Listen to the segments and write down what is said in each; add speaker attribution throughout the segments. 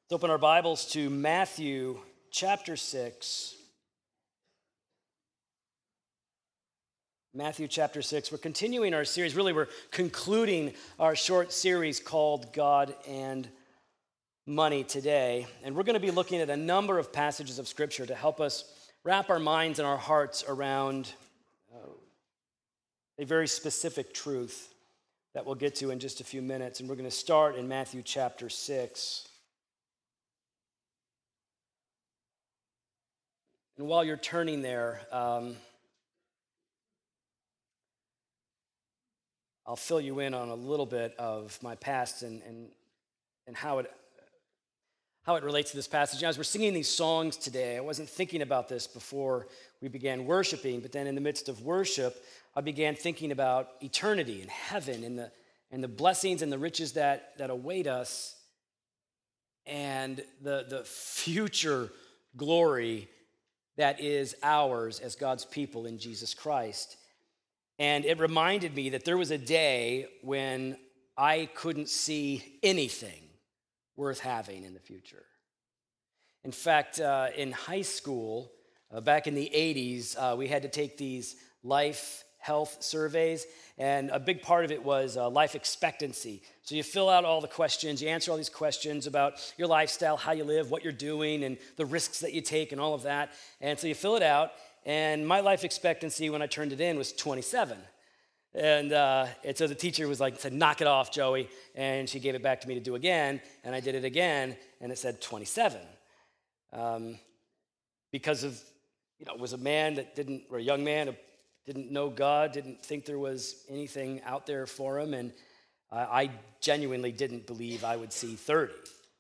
Speaker 1: Let's open our Bibles to Matthew chapter 6. Matthew chapter 6. We're continuing our series. Really, we're concluding our short series called God and Money today. And we're going to be looking at a number of passages of Scripture to help us wrap our minds and our hearts around a very specific truth that we'll get to in just a few minutes. And we're going to start in Matthew chapter 6. And while you're turning there, I'll fill you in on a little bit of my past and how it relates to this passage. As we're singing these songs today, I wasn't thinking about this before we began worshiping, but then in the midst of worship, I began thinking about eternity and heaven and the blessings and the riches that await us and the future glory that is ours as God's people in Jesus Christ. And it reminded me that there was a day when I couldn't see anything worth having in the future. In fact, in high school, back in the 80s, we had to take these life health surveys, and a big part of it was life expectancy. So you fill out all the questions, you answer all these questions about your lifestyle, how you live, what you're doing, and the risks that you take, and all of that. And so you fill it out, and my life expectancy when I turned it in was 27. And so the teacher said, knock it off, Joey. And she gave it back to me to do again, and I did it again, and it said 27. Because of, it was a man or a young man who didn't know God, didn't think there was anything out there for him, and I genuinely didn't believe I would see 30.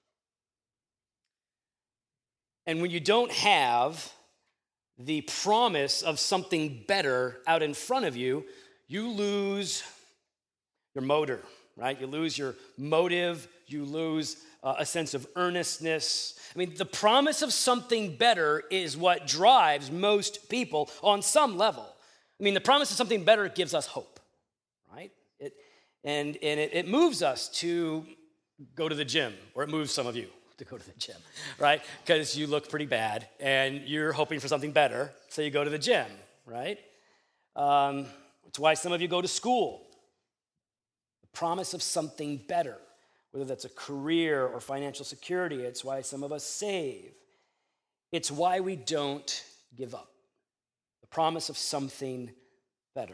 Speaker 1: And when you don't have the promise of something better out in front of you, you lose your motor, right? You lose your motive, you lose a sense of earnestness. I mean, the promise of something better is what drives most people on some level. I mean, the promise of something better gives us hope, right? It moves us to go to the gym, or it moves some of you to go to the gym, right? Because you look pretty bad, and you're hoping for something better, so you go to the gym, right? It's why some of you go to school. The promise of something better, whether that's a career or financial security. It's why some of us save. It's why we don't give up. The promise of something better.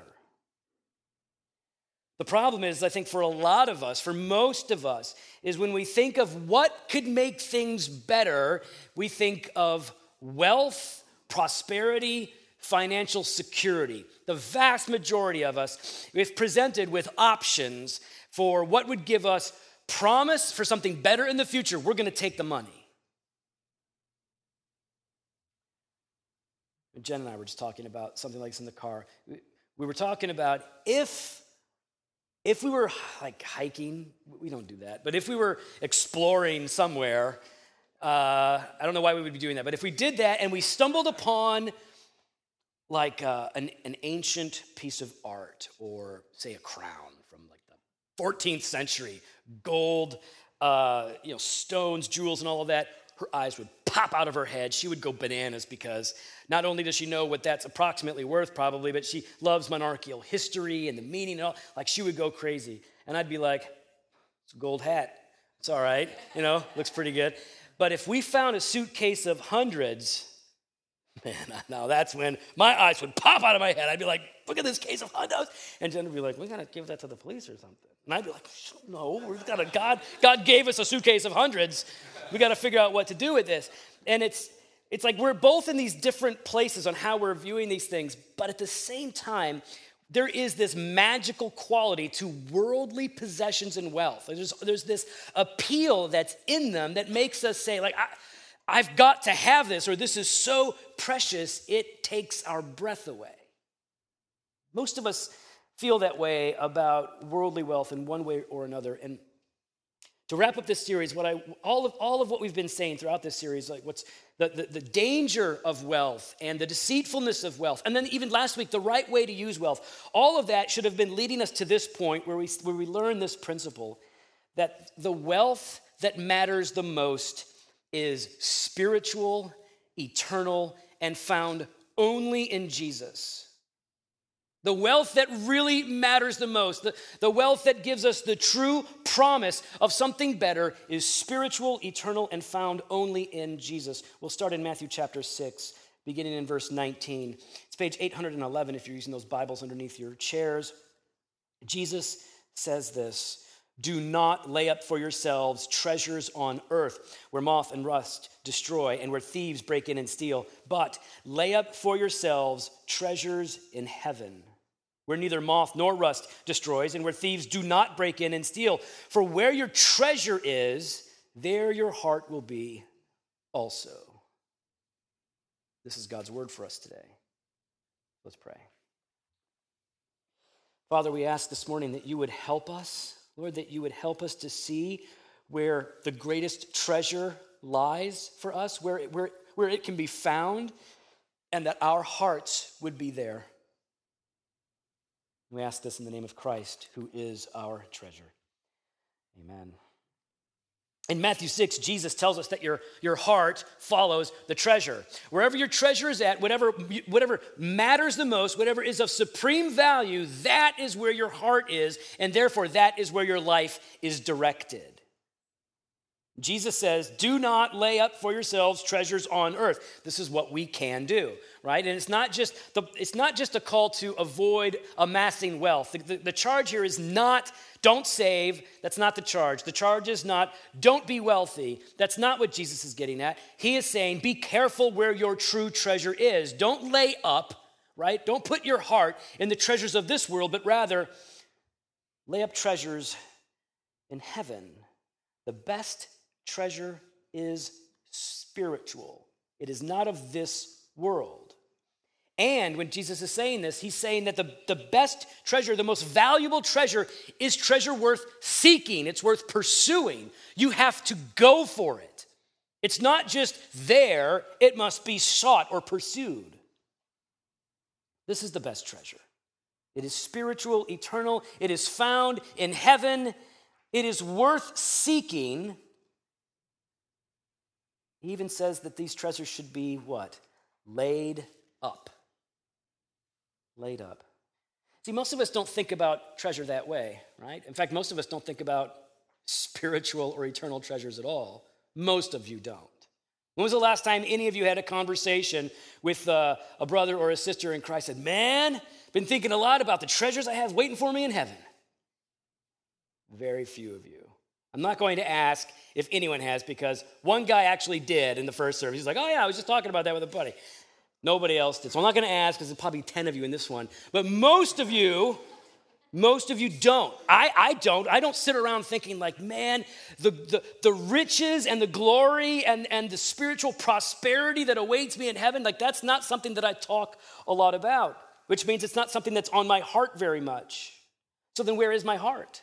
Speaker 1: The problem is, I think for a lot of us, for most of us, is when we think of what could make things better, we think of wealth, prosperity, financial security. The vast majority of us, if presented with options for what would give us promise for something better in the future, we're going to take the money. Jen and I were just talking about something like this in the car. We were talking about if we were like hiking, we don't do that, but if we were exploring somewhere, I don't know why we would be doing that, but if we did that and we stumbled upon like an ancient piece of art, or say a crown from like the 14th century, gold, stones, jewels, and all of that, her eyes would pop out of her head. She would go bananas because not only does she know what that's approximately worth probably, but she loves monarchical history and the meaning and all. Like, she would go crazy. And I'd be like, it's a gold hat. It's all right. Looks pretty good. But if we found a suitcase of hundreds, man, now that's when my eyes would pop out of my head. I'd be like, look at this case of hundreds. And Jen would be like, we got to give that to the police or something. And I'd be like, no, we've got God gave us a suitcase of hundreds. We got to figure out what to do with this. And it's like we're both in these different places on how we're viewing these things, but at the same time, there is this magical quality to worldly possessions and wealth. There's this appeal that's in them that makes us say, like, I've got to have this, or this is so precious, it takes our breath away. Most of us feel that way about worldly wealth in one way or another. And to wrap up this series, all of what we've been saying throughout this series, like what's the danger of wealth and the deceitfulness of wealth, and then even last week, the right way to use wealth, all of that should have been leading us to this point where we learn this principle that the wealth that matters the most is spiritual, eternal, and found only in Jesus. The wealth that really matters the most, the wealth that gives us the true promise of something better is spiritual, eternal, and found only in Jesus. We'll start in Matthew chapter 6, beginning in verse 19. It's page 811 if you're using those Bibles underneath your chairs. Jesus says this, "Do not lay up for yourselves treasures on earth, where moth and rust destroy, and where thieves break in and steal. But lay up for yourselves treasures in heaven, where neither moth nor rust destroys, and where thieves do not break in and steal. For where your treasure is, there your heart will be also." This is God's word for us today. Let's pray. Father, we ask this morning that you would help us, Lord, that you would help us to see where the greatest treasure lies for us, where it can be found, and that our hearts would be there. We ask this in the name of Christ, who is our treasure. Amen. In Matthew 6, Jesus tells us that your heart follows the treasure. Wherever your treasure is at, whatever matters the most, whatever is of supreme value, that is where your heart is, and therefore that is where your life is directed. Jesus says, do not lay up for yourselves treasures on earth. This is what we can do, right? And it's not just a call to avoid amassing wealth. The charge here is not don't save. That's not the charge. The charge is not don't be wealthy. That's not what Jesus is getting at. He is saying be careful where your true treasure is. Don't lay up, right? Don't put your heart in the treasures of this world, but rather lay up treasures in heaven. The best treasure is spiritual. It is not of this world. And when Jesus is saying this, he's saying that the best treasure, the most valuable treasure is treasure worth seeking. It's worth pursuing. You have to go for it. It's not just there, it must be sought or pursued. This is the best treasure. It is spiritual, eternal. It is found in heaven. It is worth seeking. He even says that these treasures should be what? Laid up. Laid up. See, most of us don't think about treasure that way, right? In fact, most of us don't think about spiritual or eternal treasures at all. Most of you don't. When was the last time any of you had a conversation with a brother or a sister in Christ and said, man, been thinking a lot about the treasures I have waiting for me in heaven? Very few of you. I'm not going to ask if anyone has, because one guy actually did in the first service. He's like, oh yeah, I was just talking about that with a buddy. Nobody else did. So I'm not going to ask, because there's probably 10 of you in this one. But most of you don't. I don't. I don't sit around thinking like, man, the riches and the glory and the spiritual prosperity that awaits me in heaven, like that's not something that I talk a lot about, which means it's not something that's on my heart very much. So then where is my heart?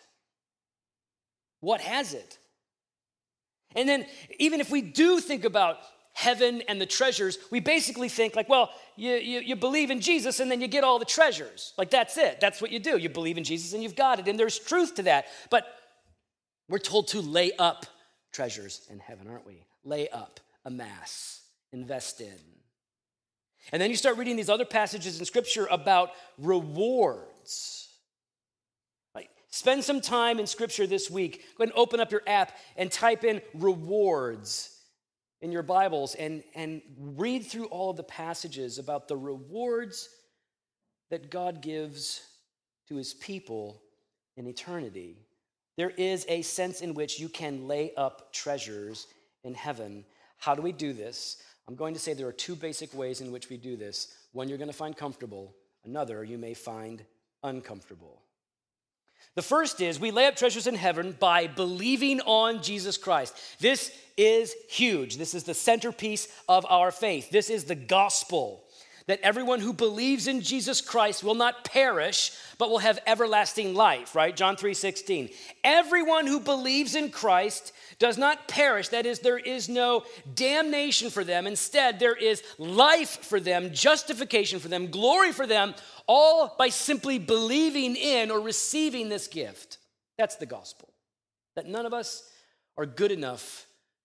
Speaker 1: What has it? And then even if we do think about heaven and the treasures, we basically think like, well, you believe in Jesus and then you get all the treasures. Like that's it. That's what you do. You believe in Jesus and you've got it. And there's truth to that. But we're told to lay up treasures in heaven, aren't we? Lay up, amass, invest in. And then you start reading these other passages in Scripture about rewards. Spend some time in Scripture this week. Go ahead and open up your app and type in rewards in your Bibles and read through all of the passages about the rewards that God gives to his people in eternity. There is a sense in which you can lay up treasures in heaven. How do we do this? I'm going to say there are two basic ways in which we do this. One you're going to find comfortable. Another you may find uncomfortable. The first is we lay up treasures in heaven by believing on Jesus Christ. This is huge. This is the centerpiece of our faith. This is the gospel, that everyone who believes in Jesus Christ will not perish, but will have everlasting life, right? John 3:16. Everyone who believes in Christ does not perish. That is, there is no damnation for them. Instead, there is life for them, justification for them, glory for them, all by simply believing in or receiving this gift. That's the gospel. That none of us are good enough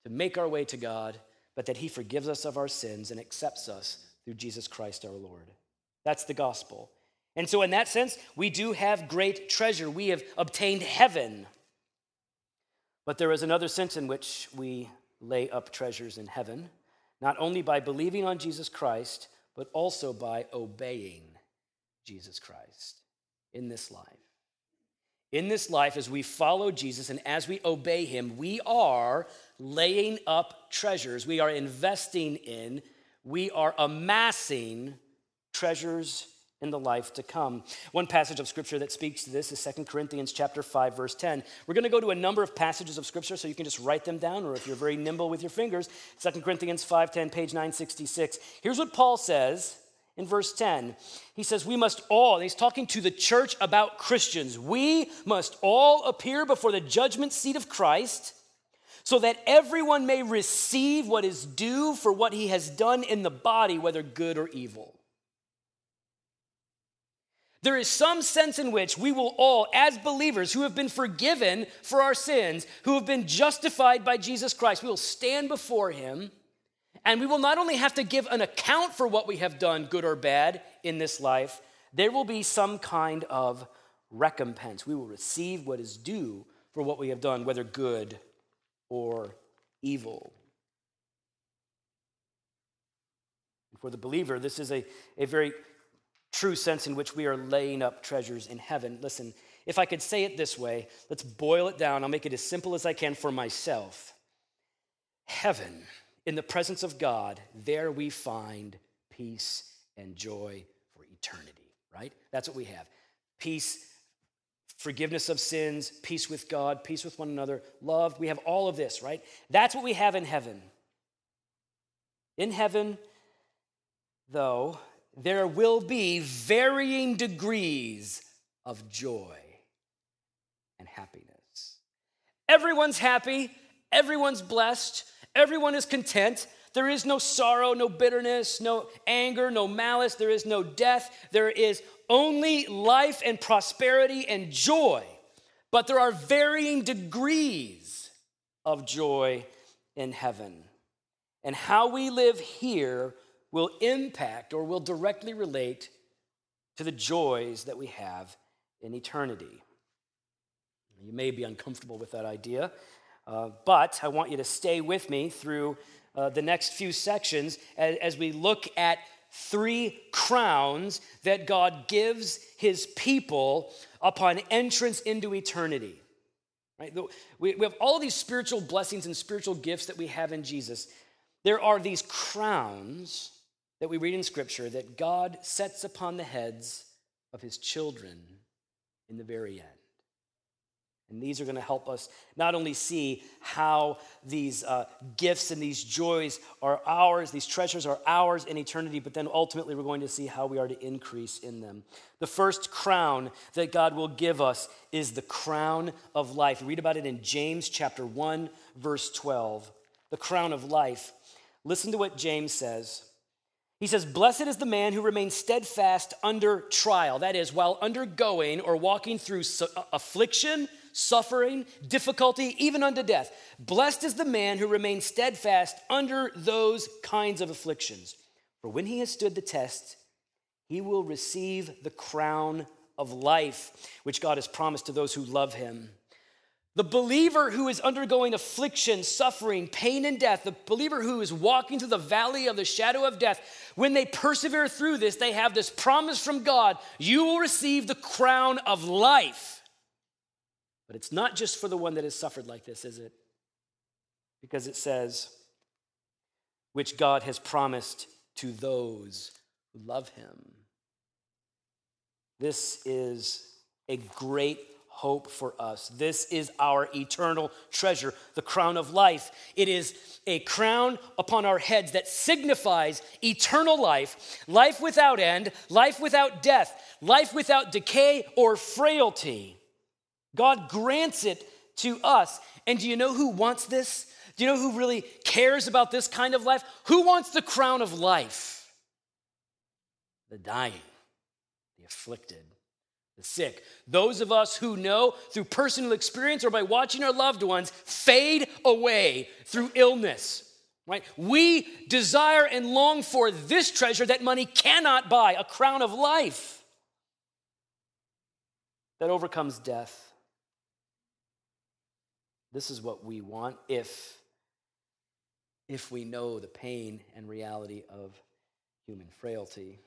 Speaker 1: to make our way to God, but that he forgives us of our sins and accepts us through Jesus Christ our Lord. That's the gospel. And so in that sense, we do have great treasure. We have obtained heaven. But there is another sense in which we lay up treasures in heaven, not only by believing on Jesus Christ, but also by obeying Jesus Christ in this life. In this life, as we follow Jesus and as we obey him, we are laying up treasures. We are investing in, we are amassing treasures in the life to come. One passage of scripture that speaks to this is 2 Corinthians chapter 5, verse 10. We're going to go to a number of passages of scripture, so you can just write them down, or if you're very nimble with your fingers, 2 Corinthians 5:10, page 966. Here's what Paul says in verse 10. He says, we must all, and he's talking to the church about Christians, we must all appear before the judgment seat of Christ, so that everyone may receive what is due for what he has done in the body, whether good or evil. There is some sense in which we will all, as believers who have been forgiven for our sins, who have been justified by Jesus Christ, we will stand before him, and we will not only have to give an account for what we have done, good or bad, in this life, there will be some kind of recompense. We will receive what is due for what we have done, whether good or evil. For the believer, this is a very true sense in which we are laying up treasures in heaven. Listen, if I could say it this way, let's boil it down. I'll make it as simple as I can for myself. Heaven, in the presence of God, there we find peace and joy for eternity, right? That's what we have. Peace, forgiveness of sins, peace with God, peace with one another, love. We have all of this, right? That's what we have in heaven. In heaven, though, there will be varying degrees of joy and happiness. Everyone's happy, everyone's blessed, everyone is content. There is no sorrow, no bitterness, no anger, no malice. There is no death. There is only life and prosperity and joy. But there are varying degrees of joy in heaven. And how we live here will impact or will directly relate to the joys that we have in eternity. You may be uncomfortable with that idea, but I want you to stay with me through the next few sections as we look at three crowns that God gives his people upon entrance into eternity. Right? We have all these spiritual blessings and spiritual gifts that we have in Jesus. There are these crowns that we read in Scripture that God sets upon the heads of his children in the very end. And these are going to help us not only see how these gifts and these joys are ours, these treasures are ours in eternity, but then ultimately we're going to see how we are to increase in them. The first crown that God will give us is the crown of life. Read about it in James chapter 1, verse 12. The crown of life. Listen to what James says. He says, blessed is the man who remains steadfast under trial. That is, while undergoing or walking through affliction, suffering, difficulty, even unto death. Blessed is the man who remains steadfast under those kinds of afflictions. For when he has stood the test, he will receive the crown of life, which God has promised to those who love him. The believer who is undergoing affliction, suffering, pain, and death, the believer who is walking through the valley of the shadow of death, when they persevere through this, they have this promise from God, you will receive the crown of life. But it's not just for the one that has suffered like this, is it? Because it says, which God has promised to those who love him. This is a great hope for us. This is our eternal treasure, the crown of life. It is a crown upon our heads that signifies eternal life, life without end, life without death, life without decay or frailty. God grants it to us. And do you know who wants this? Do you know who really cares about this kind of life? Who wants the crown of life? The dying, the afflicted, the sick. Those of us who know through personal experience or by watching our loved ones fade away through illness. Right? We desire and long for this treasure that money cannot buy, a crown of life that overcomes death. This is what we want if we know the pain and reality of human frailty.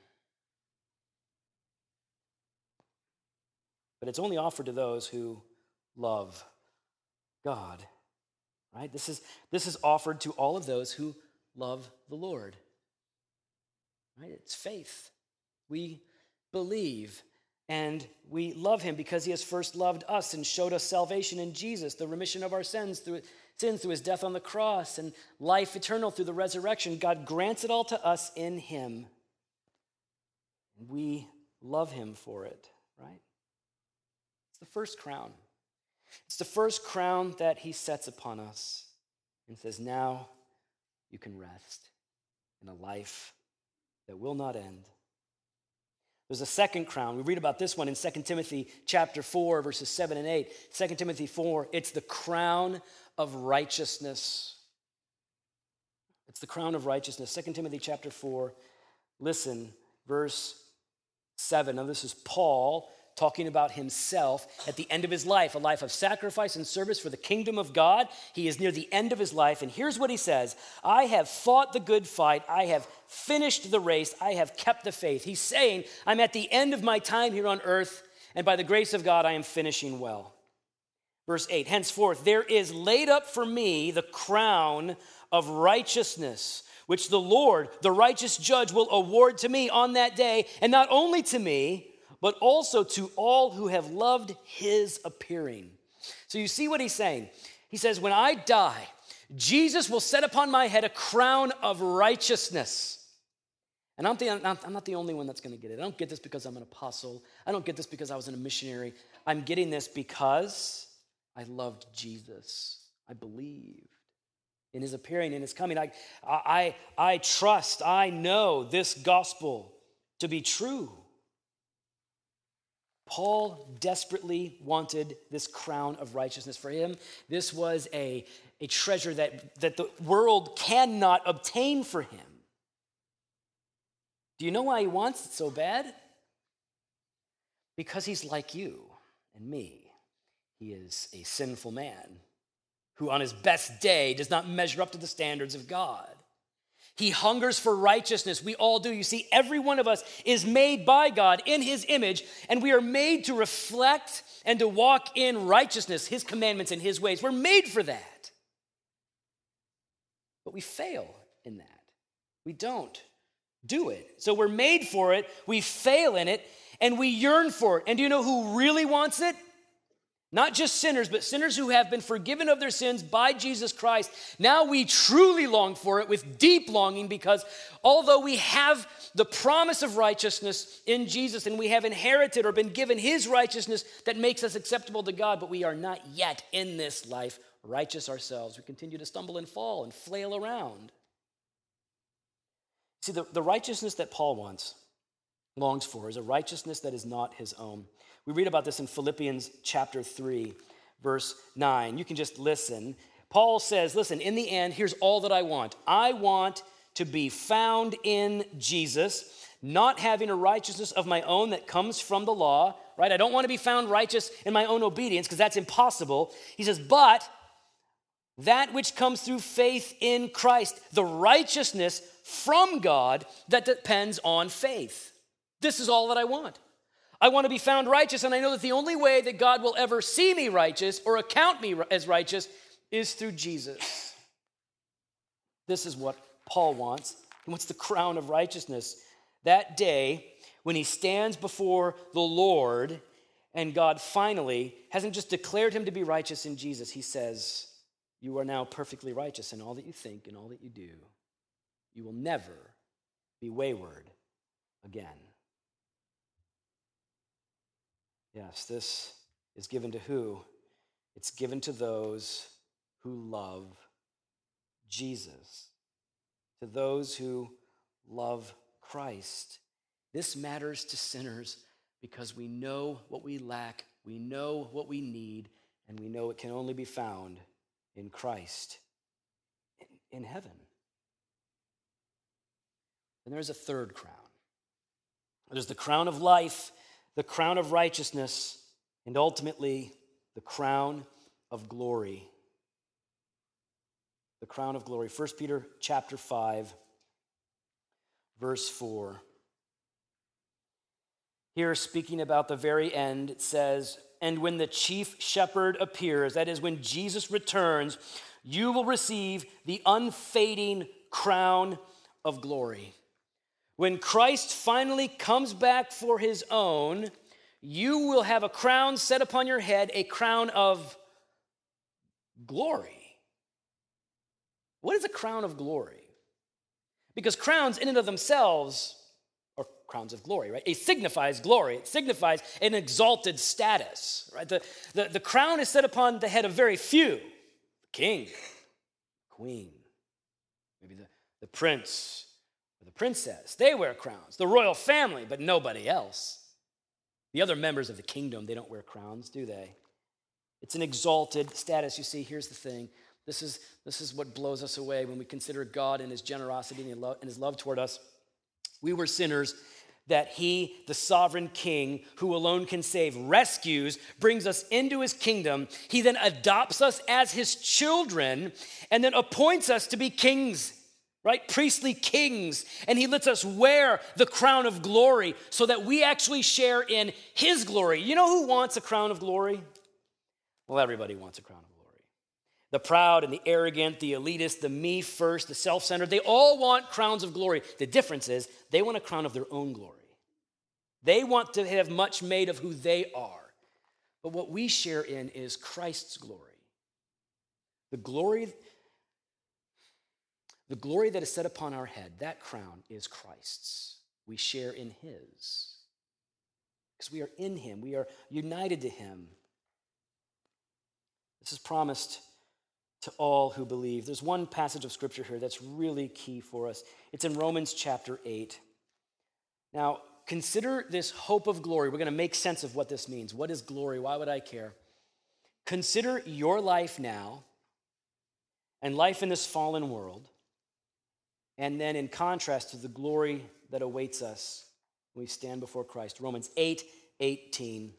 Speaker 1: But it's only offered to those who love God. Right? This is offered to all of those who love the Lord. Right? It's faith. We believe and we love him because he has first loved us and showed us salvation in Jesus, the remission of our sins through his death on the cross and life eternal through the resurrection. God grants it all to us in him. We love him for it, right? It's the first crown. It's the first crown that he sets upon us and says, now you can rest in a life that will not end. There's a second crown. We read about this one in 2 Timothy chapter 4, verses 7 and 8. 2 Timothy 4, it's the crown of righteousness. It's the crown of righteousness. 2 Timothy chapter 4, listen, verse 7. Now this is Paul talking about himself at the end of his life, a life of sacrifice and service for the kingdom of God. He is near the end of his life, and here's what he says: I have fought the good fight, I have finished the race, I have kept the faith. He's saying, I'm at the end of my time here on earth, and by the grace of God, I am finishing well. Verse 8, henceforth, there is laid up for me the crown of righteousness, which the Lord, the righteous judge, will award to me on that day, and not only to me, but also to all who have loved his appearing. So you see what he's saying? He says, when I die, Jesus will set upon my head a crown of righteousness. And I'm not the only one that's going to get it. I don't get this because I'm an apostle. I don't get this because I was a missionary. I'm getting this because I loved Jesus. I believed in his appearing, in his coming. I trust, I know this gospel to be true. Paul desperately wanted this crown of righteousness. For him, this was a treasure that the world cannot obtain for him. Do you know why he wants it so bad? Because he's like you and me. He is a sinful man who on his best day does not measure up to the standards of God. He hungers for righteousness. We all do. You see, every one of us is made by God in his image, and we are made to reflect and to walk in righteousness, his commandments and his ways. We're made for that. But we fail in that. We don't do it. So we're made for it, we fail in it, and we yearn for it. And do you know who really wants it? Not just sinners, but sinners who have been forgiven of their sins by Jesus Christ. Now we truly long for it with deep longing, because although we have the promise of righteousness in Jesus and we have inherited or been given his righteousness that makes us acceptable to God, but we are not yet in this life righteous ourselves. We continue to stumble and fall and flail around. See, the righteousness that Paul longs for is a righteousness that is not his own. We read about this in Philippians chapter 3, verse 9. You can just listen. Paul says, listen, in the end, here's all that I want. I want to be found in Jesus, not having a righteousness of my own that comes from the law, right? I don't want to be found righteous in my own obedience, because that's impossible. He says, but that which comes through faith in Christ, the righteousness from God that depends on faith. This is all that I want. I want to be found righteous, and I know that the only way that God will ever see me righteous or account me as righteous is through Jesus. This is what Paul wants. He wants the crown of righteousness. That day when he stands before the Lord and God finally hasn't just declared him to be righteous in Jesus. He says, you are now perfectly righteous in all that you think and all that you do. You will never be wayward again. Yes, this is given to who? It's given to those who love Jesus, to those who love Christ. This matters to sinners because we know what we lack, we know what we need, and we know it can only be found in Christ, in heaven. And there's a third crown. There's the crown of life, the crown of righteousness, and ultimately the crown of glory. The crown of glory. 1 Peter chapter 5, verse 4. Here, speaking about the very end, it says, "And when the chief shepherd appears," that is, when Jesus returns, "you will receive the unfading crown of glory." When Christ finally comes back for his own, you will have a crown set upon your head, a crown of glory. What is a crown of glory? Because crowns in and of themselves are crowns of glory, right? It signifies glory. It signifies an exalted status, right? The crown is set upon the head of very few. The king, queen, maybe the prince or the princess. They wear crowns. The royal family, but nobody else. The other members of the kingdom, they don't wear crowns, do they? It's an exalted status. You see, here's the thing. This is what blows us away when we consider God and his generosity and his love toward us. We were sinners that he, the sovereign king, who alone can save, rescues, brings us into his kingdom. He then adopts us as his children and then appoints us to be kings, right? Priestly kings. And he lets us wear the crown of glory so that we actually share in his glory. You know who wants a crown of glory? Well, everybody wants a crown of glory. The proud and the arrogant, the elitist, the me first, the self-centered, they all want crowns of glory. The difference is they want a crown of their own glory. They want to have much made of who they are. But what we share in is Christ's glory. The glory that is set upon our head, that crown is Christ's. We share in his. Because we are in him. We are united to him. This is promised to all who believe. There's one passage of scripture here that's really key for us. It's in Romans chapter 8. Now, consider this hope of glory. We're going to make sense of what this means. What is glory? Why would I care? Consider your life now and life in this fallen world, and then in contrast to the glory that awaits us when we stand before Christ. Romans 8:18.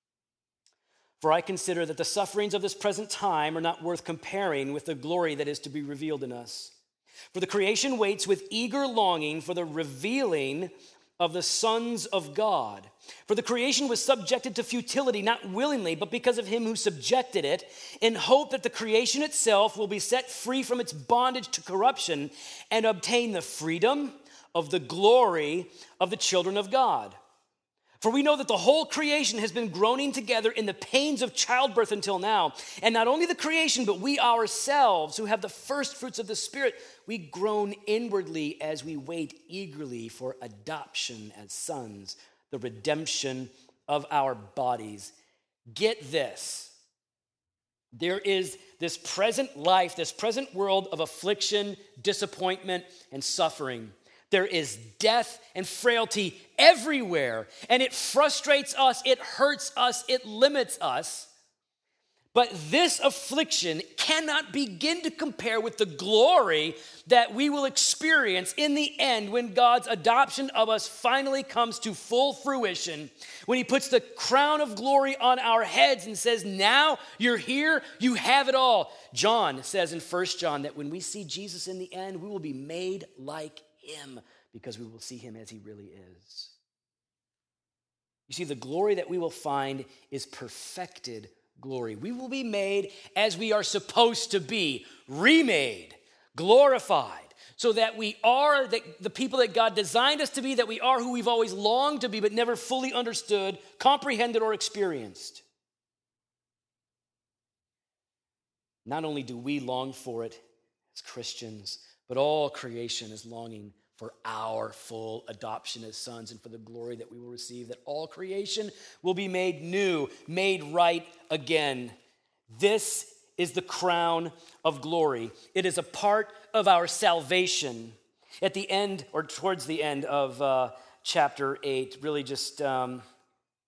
Speaker 1: "For I consider that the sufferings of this present time are not worth comparing with the glory that is to be revealed in us. For the creation waits with eager longing for the revealing of the sons of God. For the creation was subjected to futility, not willingly, but because of him who subjected it, in hope that the creation itself will be set free from its bondage to corruption and obtain the freedom of the glory of the children of God. For we know that the whole creation has been groaning together in the pains of childbirth until now. And not only the creation, but we ourselves, who have the first fruits of the Spirit, we groan inwardly as we wait eagerly for adoption as sons, the redemption of our bodies." Get this. There is this present life, this present world of affliction, disappointment, and suffering. There is death and frailty everywhere, and it frustrates us, it hurts us, it limits us. But this affliction cannot begin to compare with the glory that we will experience in the end when God's adoption of us finally comes to full fruition, when he puts the crown of glory on our heads and says, "Now you're here, you have it all." John says in 1 John that when we see Jesus in the end, we will be made like him because we will see him as he really is. You see, the glory that we will find is perfected glory. We will be made as we are supposed to be, remade, glorified, so that we are the people that God designed us to be, that we are who we've always longed to be but never fully understood, comprehended, or experienced. Not only do we long for it as Christians, but all creation is longing for our full adoption as sons and for the glory that we will receive, that all creation will be made new, made right again. This is the crown of glory. It is a part of our salvation. At the end, or towards the end of chapter 8, really just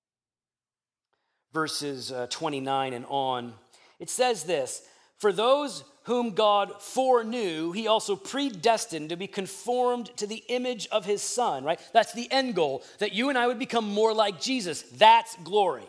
Speaker 1: verses 29 and on. It says this, "For those whom God foreknew, he also predestined to be conformed to the image of his Son," right? That's the end goal, that you and I would become more like Jesus. That's glory.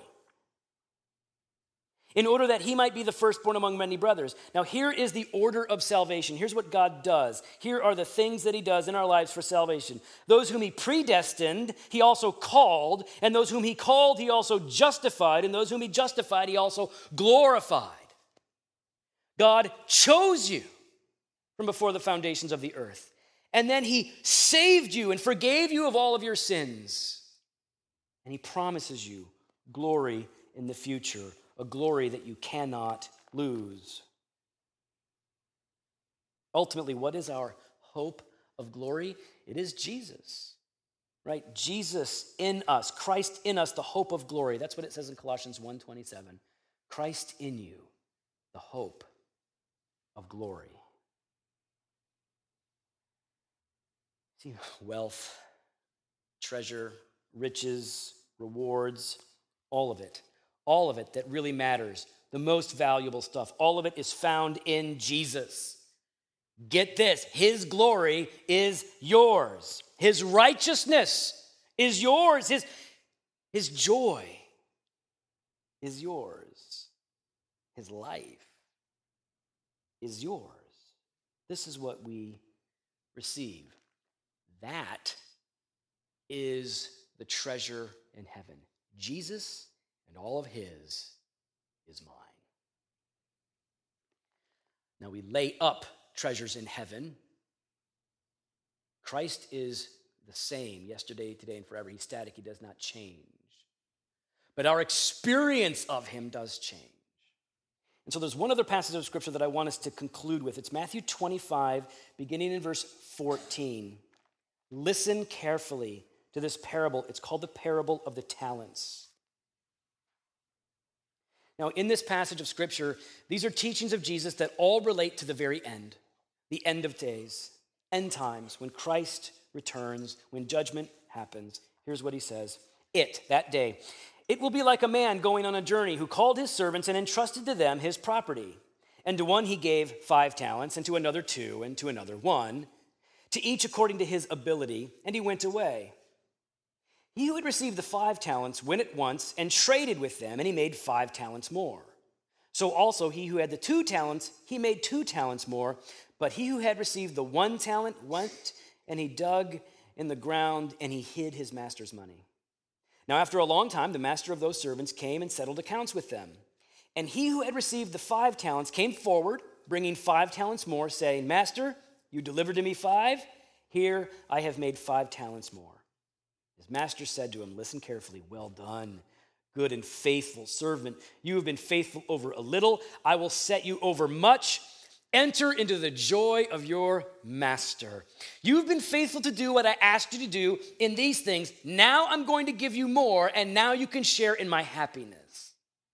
Speaker 1: "In order that he might be the firstborn among many brothers." Now, here is the order of salvation. Here's what God does. Here are the things that he does in our lives for salvation. "Those whom he predestined, he also called. And those whom he called, he also justified. And those whom he justified, he also glorified." God chose you from before the foundations of the earth. And then he saved you and forgave you of all of your sins. And he promises you glory in the future, a glory that you cannot lose. Ultimately, what is our hope of glory? It is Jesus, right? Jesus in us, Christ in us, the hope of glory. That's what it says in Colossians 1:27. Christ in you, the hope of glory. See, wealth, treasure, riches, rewards, all of it that really matters, the most valuable stuff, all of it is found in Jesus. Get this, his glory is yours. His righteousness is yours. His joy is yours. His life is yours. This is what we receive. That is the treasure in heaven. Jesus and all of his is mine. Now we lay up treasures in heaven. Christ is the same yesterday, today, and forever. He's static. He does not change. But our experience of him does change. And so there's one other passage of scripture that I want us to conclude with. It's Matthew 25, beginning in verse 14. Listen carefully to this parable. It's called the parable of the talents. Now, in this passage of scripture, these are teachings of Jesus that all relate to the very end, the end of days, end times, when Christ returns, when judgment happens. Here's what he says. That day, "It will be like a man going on a journey who called his servants and entrusted to them his property. And to one he gave 5 talents, and to another 2, and to another 1, to each according to his ability, and he went away. He who had received the 5 talents went at once and traded with them, and he made 5 talents more. So also he who had the 2 talents, he made 2 talents more. But he who had received the 1 talent went and he dug in the ground, and he hid his master's money. Now, after a long time, the master of those servants came and settled accounts with them. And he who had received the 5 talents came forward, bringing 5 talents more, saying, 'Master, you delivered to me 5. Here I have made 5 talents more.' His master said to him, 'Listen carefully. Well done, good and faithful servant. You have been faithful over a little. I will set you over much. Enter into the joy of your master. You've been faithful to do what I asked you to do in these things. Now I'm going to give you more, and now you can share in my happiness.'"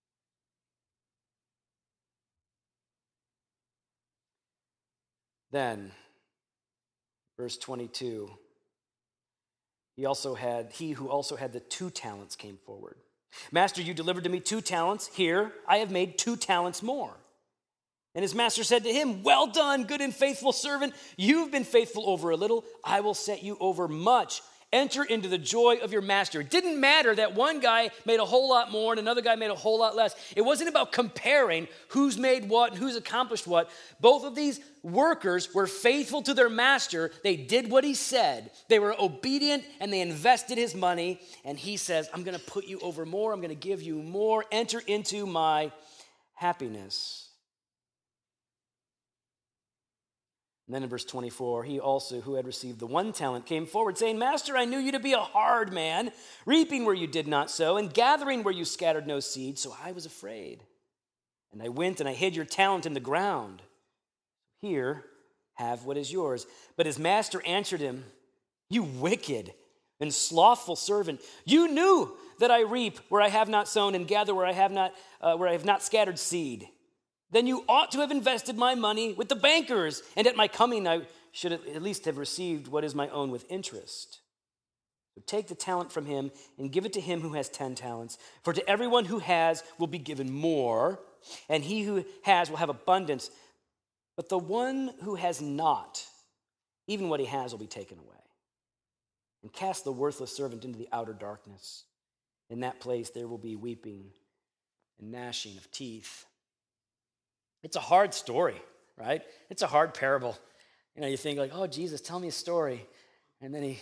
Speaker 1: Then, verse 22, he who also had the 2 talents came forward. "Master, you delivered to me 2 talents. Here I have made 2 talents more." And his master said to him, "Well done, good and faithful servant. You've been faithful over a little. I will set you over much. Enter into the joy of your master." It didn't matter that one guy made a whole lot more and another guy made a whole lot less. It wasn't about comparing who's made what and who's accomplished what. Both of these workers were faithful to their master. They did what he said. They were obedient and they invested his money. And he says, "I'm going to put you over more. I'm going to give you more. Enter into my happiness." And then in verse 24, he also, who had received the 1 talent, came forward, saying, "Master, I knew you to be a hard man, reaping where you did not sow, and gathering where you scattered no seed. So I was afraid. And I went and I hid your talent in the ground. Here, have what is yours." But his master answered him, "You wicked and slothful servant, you knew that I reap where I have not sown and gather where I have not scattered seed. Then you ought to have invested my money with the bankers, and at my coming I should at least have received what is my own with interest. So take the talent from him and give it to him who has 10 talents. For to everyone who has will be given more, and he who has will have abundance. But the one who has not, even what he has will be taken away. And cast the worthless servant into the outer darkness. In that place there will be weeping and gnashing of teeth. It's a hard story, right? It's a hard parable. You think like, oh, Jesus, tell me a story. And then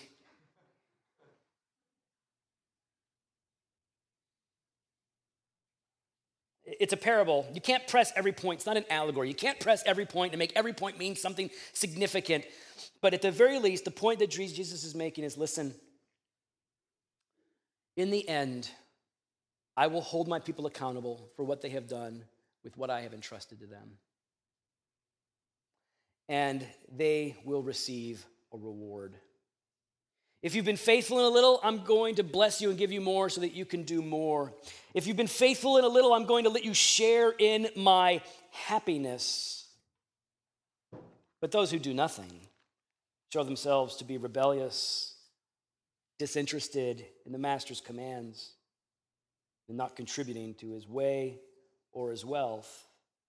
Speaker 1: it's a parable. You can't press every point. It's not an allegory. You can't press every point and make every point mean something significant. But at the very least, the point that Jesus is making is, listen, in the end, I will hold my people accountable for what they have done with what I have entrusted to them. And they will receive a reward. If you've been faithful in a little, I'm going to bless you and give you more so that you can do more. If you've been faithful in a little, I'm going to let you share in my happiness. But those who do nothing show themselves to be rebellious, disinterested in the master's commands, and not contributing to his way or his wealth.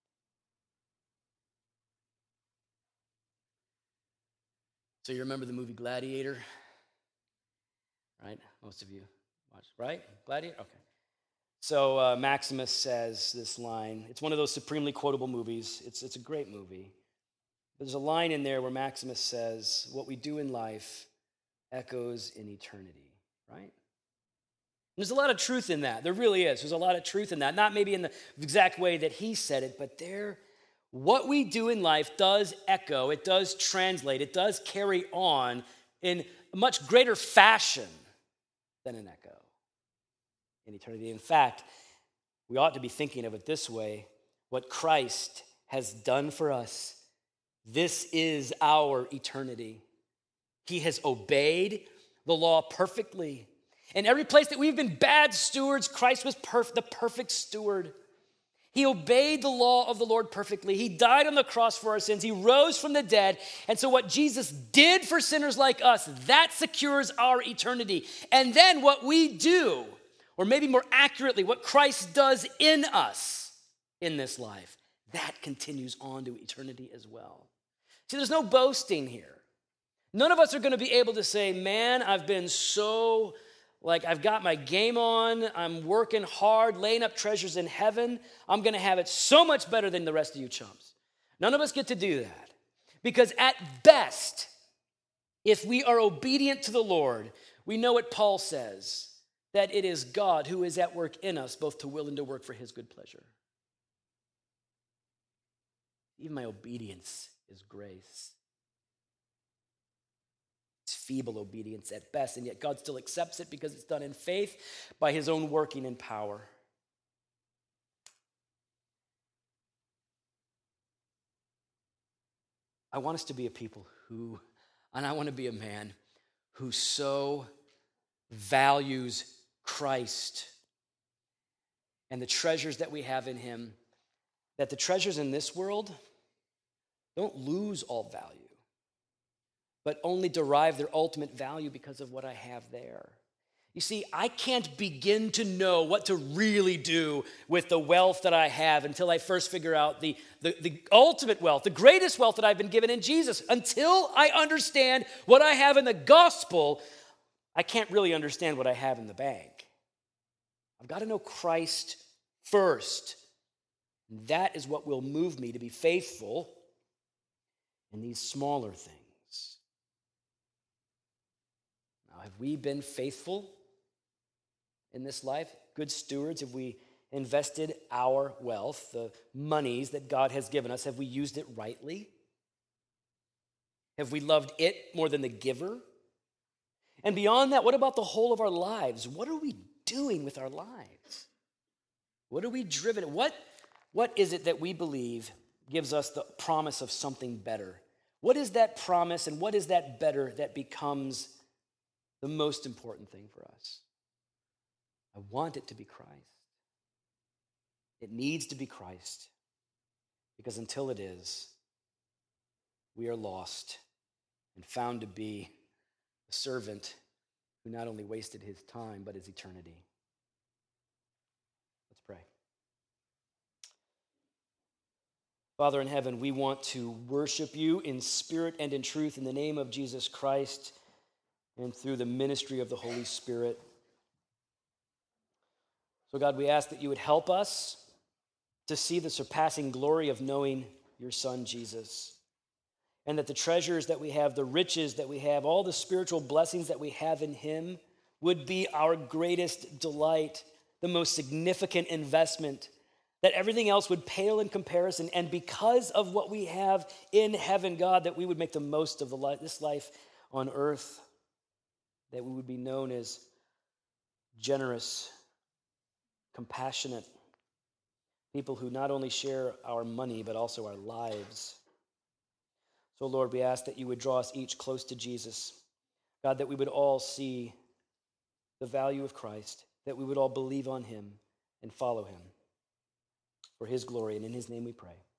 Speaker 1: So you remember the movie Gladiator? Right? Most of you watched, right? Gladiator? Okay. So Maximus says this line. It's one of those supremely quotable movies. It's a great movie. There's a line in there where Maximus says, what we do in life echoes in eternity, right? There's a lot of truth in that. There really is. There's a lot of truth in that. Not maybe in the exact way that he said it, but what we do in life does echo, it does translate, it does carry on in a much greater fashion than an echo in eternity. In fact, we ought to be thinking of it this way: what Christ has done for us, this is our eternity. He has obeyed the law perfectly. In every place that we've been bad stewards, Christ was the perfect steward. He obeyed the law of the Lord perfectly. He died on the cross for our sins. He rose from the dead. And so what Jesus did for sinners like us, that secures our eternity. And then what we do, or maybe more accurately, what Christ does in us in this life, that continues on to eternity as well. See, there's no boasting here. None of us are going to be able to say, man, I've been so... I've got my game on, I'm working hard, laying up treasures in heaven. I'm going to have it so much better than the rest of you chumps. None of us get to do that. Because at best, if we are obedient to the Lord, we know what Paul says, that it is God who is at work in us, both to will and to work for his good pleasure. Even my obedience is grace. Feeble obedience at best, and yet God still accepts it because it's done in faith by his own working in power. I want us to be a people and I want to be a man who so values Christ and the treasures that we have in him, that the treasures in this world don't lose all value, but only derive their ultimate value because of what I have there. You see, I can't begin to know what to really do with the wealth that I have until I first figure out the ultimate wealth, the greatest wealth that I've been given in Jesus. Until I understand what I have in the gospel, I can't really understand what I have in the bank. I've got to know Christ first. And that is what will move me to be faithful in these smaller things. Have we been faithful in this life? Good stewards? Have we invested our wealth, the monies that God has given us? Have we used it rightly? Have we loved it more than the giver? And beyond that, what about the whole of our lives? What are we doing with our lives? What are we driven? What is it that we believe gives us the promise of something better? What is that promise and what is that better that becomes the most important thing for us? I want it to be Christ. It needs to be Christ, because until it is, we are lost and found to be a servant who not only wasted his time, but his eternity. Let's pray. Father in heaven, we want to worship you in spirit and in truth in the name of Jesus Christ and through the ministry of the Holy Spirit. So God, we ask that you would help us to see the surpassing glory of knowing your Son, Jesus, and that the treasures that we have, the riches that we have, all the spiritual blessings that we have in him would be our greatest delight, the most significant investment, that everything else would pale in comparison. And because of what we have in heaven, God, that we would make the most of this life on earth, that we would be known as generous, compassionate people who not only share our money, but also our lives. So, Lord, we ask that you would draw us each close to Jesus. God, that we would all see the value of Christ, that we would all believe on him and follow him. For his glory, and in his name we pray.